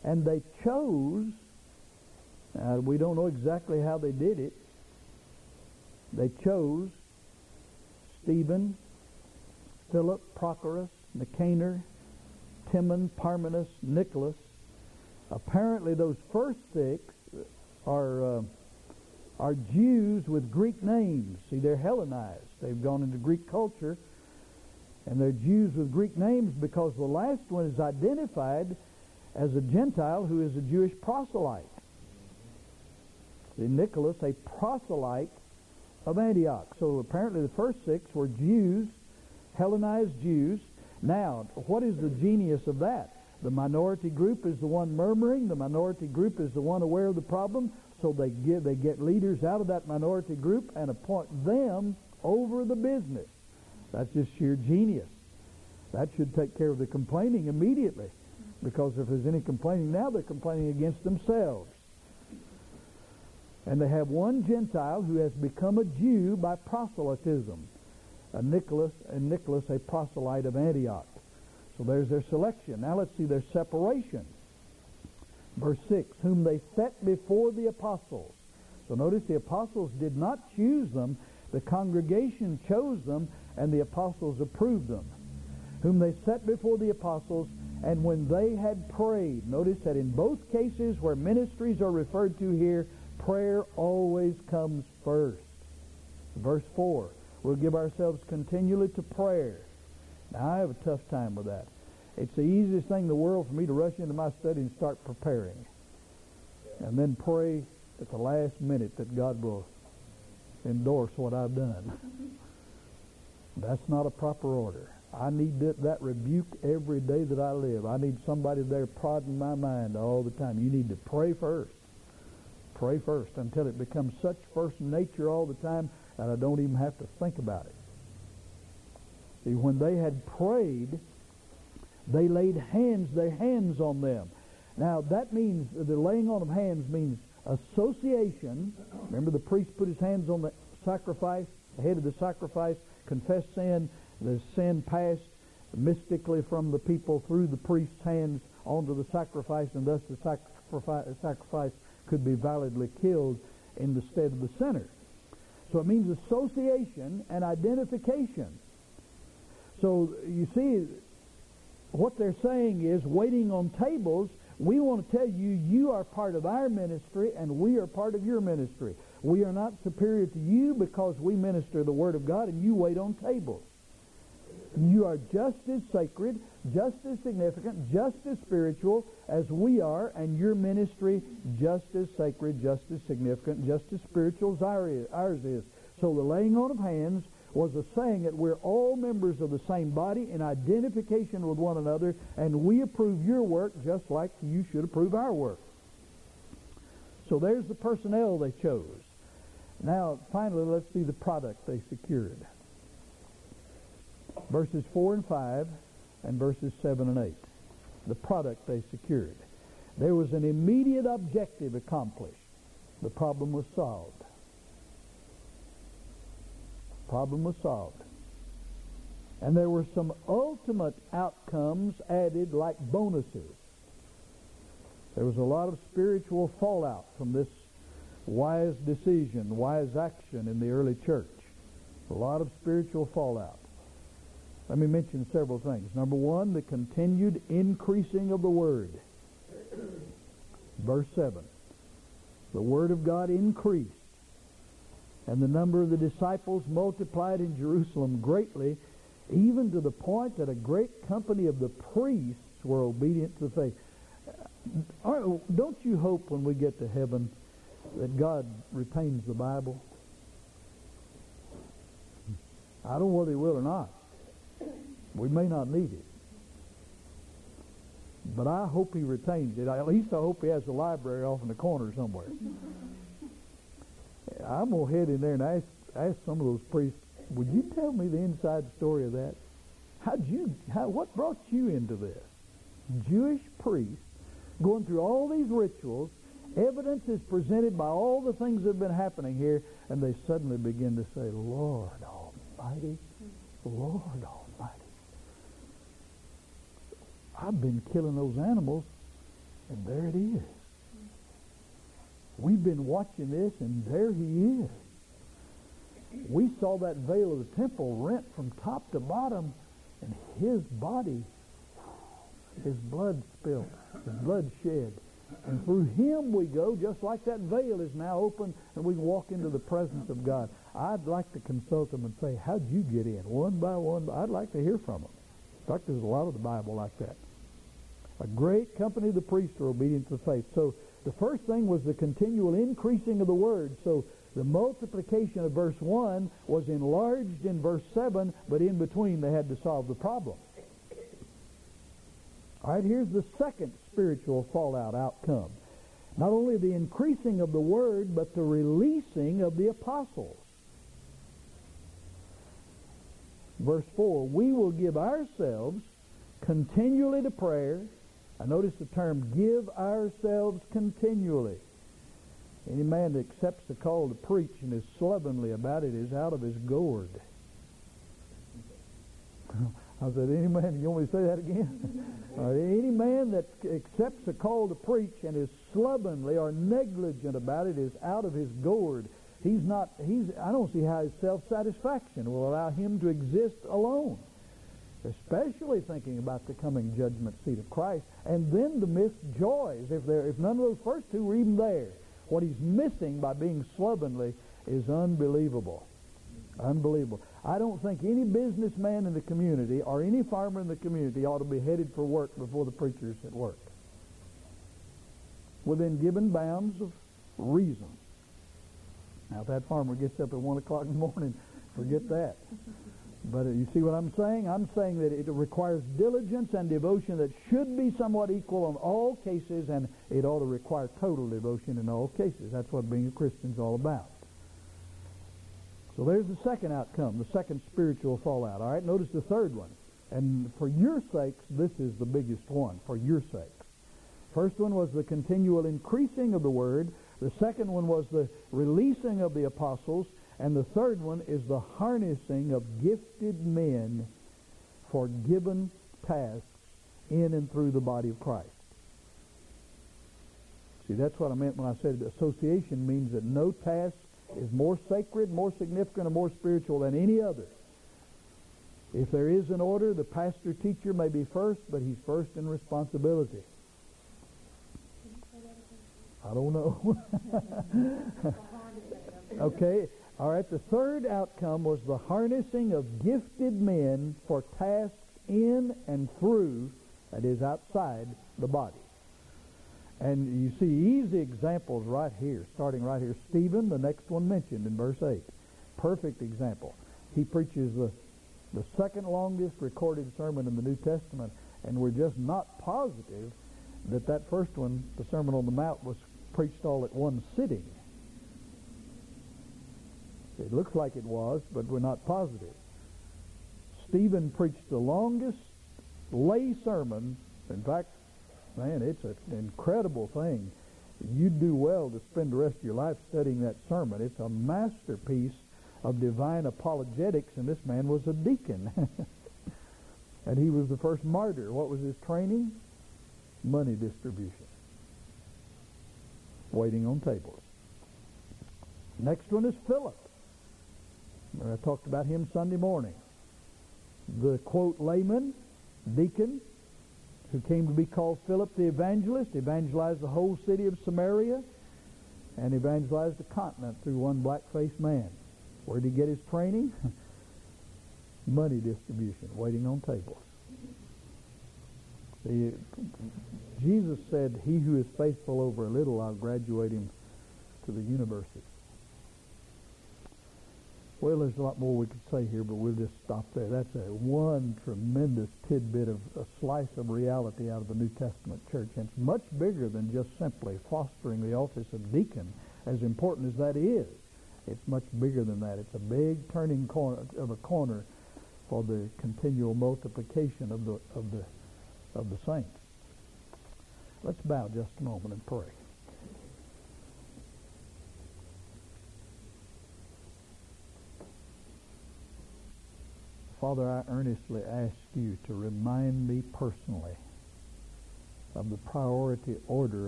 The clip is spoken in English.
And they chose, we don't know exactly how they did it, they chose Stephen, Philip, Prochorus, Nicanor, Timon, Parmenas, Nicholas. Apparently those first 6 are Jews with Greek names. See, they're Hellenized. They've gone into Greek culture, and they're Jews with Greek names because the last one is identified as a Gentile who is a Jewish proselyte. See, Nicholas, a proselyte of Antioch. So apparently the first 6 were Jews, Hellenized Jews. Now, what is the genius of that? The minority group is the one murmuring. The minority group is the one aware of the problem. So they get leaders out of that minority group and appoint them over the business. That's just sheer genius. That should take care of the complaining immediately. Because if there's any complaining now, they're complaining against themselves. And they have one Gentile who has become a Jew by proselytism. Nicholas, a proselyte of Antioch. So there's their selection. Now let's see their separation. Verse 6, whom they set before the apostles. So notice the apostles did not choose them. The congregation chose them, and the apostles approved them. Whom they set before the apostles, and when they had prayed. Notice that in both cases where ministries are referred to here, prayer always comes first. Verse 4, we'll give ourselves continually to prayer. Now, I have a tough time with that. It's the easiest thing in the world for me to rush into my study and start preparing. And then pray at the last minute that God will endorse what I've done. That's not a proper order. I need that rebuke every day that I live. I need somebody there prodding my mind all the time. You need to pray first. Pray first until it becomes such first nature all the time that I don't even have to think about it. See, when they had prayed, they laid their hands on them. Now, that means, the laying on of hands means association. Remember, the priest put his hands on the sacrifice, the head of the sacrifice, confessed sin. The sin passed mystically from the people through the priest's hands onto the sacrifice, and thus the sacrifice could be validly killed in the stead of the sinner. So it means association and identification. So you see, what they're saying is, waiting on tables, we want to tell you, you are part of our ministry and we are part of your ministry. We are not superior to you because we minister the Word of God and you wait on tables. You are just as sacred, just as significant, just as spiritual as we are, and your ministry just as sacred, just as significant, just as spiritual as ours is. So the laying on of hands was a saying that we're all members of the same body in identification with one another, and we approve your work just like you should approve our work. So there's the personnel they chose. Now, finally, let's see the product they secured. Verses 4 and 5 and verses 7 and 8. The product they secured. There was an immediate objective accomplished. The problem was solved. Problem was solved. And there were some ultimate outcomes added like bonuses. There was a lot of spiritual fallout from this wise decision, wise action in the early church. A lot of spiritual fallout. Let me mention several things. Number one, the continued increasing of the Word. Verse 7. The Word of God increased, and the number of the disciples multiplied in Jerusalem greatly, even to the point that a great company of the priests were obedient to the faith. Don't you hope when we get to heaven that God retains the Bible? I don't know whether He will or not. We may not need it. But I hope He retains it. At least I hope He has a library off in the corner somewhere. I'm going to head in there and ask some of those priests, would you tell me the inside story of that? What brought you into this? Jewish priests going through all these rituals, evidence is presented by all the things that have been happening here, and they suddenly begin to say, Lord Almighty, Lord Almighty. I've been killing those animals And there it is. We've been watching this, and there he is. We saw that veil of the temple rent from top to bottom, and his body, his blood spilled, his blood shed. And through him we go, just like that veil is now open, and we can walk into the presence of God. I'd like to consult them and say, how'd you get in? One by one. I'd like to hear from them. In fact, there's a lot of the Bible like that. A great company of the priests are obedient to the faith. So the first thing was the continual increasing of the word. So the multiplication of verse 1 was enlarged in verse 7, but in between they had to solve the problem. All right, here's the second spiritual fallout outcome. Not only the increasing of the word, but the releasing of the apostles. Verse 4, we will give ourselves continually to prayer. I notice the term, give ourselves continually. Any man that accepts the call to preach and is slovenly about it is out of his gourd. I said, any man, you want me to say that again? Any man that accepts a call to preach and is slovenly or negligent about it is out of his gourd. I don't see how his self-satisfaction will allow him to exist alone. Especially thinking about the coming judgment seat of Christ. And then the missed joys. If none of those first two were even there, what he's missing by being slovenly is unbelievable. Unbelievable. I don't think any businessman in the community or any farmer in the community ought to be headed for work before the preacher's at work. Within given bounds of reason. Now, if that farmer gets up at 1 o'clock in the morning, forget that. But you see what I'm saying? I'm saying that it requires diligence and devotion that should be somewhat equal in all cases, and it ought to require total devotion in all cases. That's what being a Christian is all about. So there's the second outcome, the second spiritual fallout. All right, notice the third one. And for your sakes, this is the biggest one, for your sakes. First one was the continual increasing of the word. The second one was the releasing of the apostles. And the third one is the harnessing of gifted men for given tasks in and through the body of Christ. See, that's what I meant when I said association means that no task is more sacred, more significant, or more spiritual than any other. If there is an order, the pastor-teacher may be first, but he's first in responsibility. I don't know. Okay. All right, the third outcome was the harnessing of gifted men for tasks in and through, that is, outside the body. And you see easy examples right here, starting right here. Stephen, the next one mentioned in verse 8. Perfect example. He preaches the second longest recorded sermon in the New Testament, and we're just not positive that first one, the Sermon on the Mount, was preached all at one sitting. It looks like it was, but we're not positive. Stephen preached the longest lay sermon. In fact, man, it's an incredible thing. You'd do well to spend the rest of your life studying that sermon. It's a masterpiece of divine apologetics, and this man was a deacon. And he was the first martyr. What was his training? Money distribution. Waiting on tables. Next one is Philip. I talked about him Sunday morning. The, quote, layman, deacon, who came to be called Philip the evangelist, evangelized the whole city of Samaria, and evangelized the continent through one black-faced man. Where did he get his training? Money distribution, waiting on tables. See, Jesus said, he who is faithful over a little, I'll graduate him to the university. Well, there's a lot more we could say here, but we'll just stop there. That's one tremendous tidbit of a slice of reality out of the New Testament church. And it's much bigger than just simply fostering the office of deacon, as important as that is. It's much bigger than that. It's a big turning corner for the continual multiplication of the saints. Let's bow just a moment and pray. Father, I earnestly ask you to remind me personally of the priority order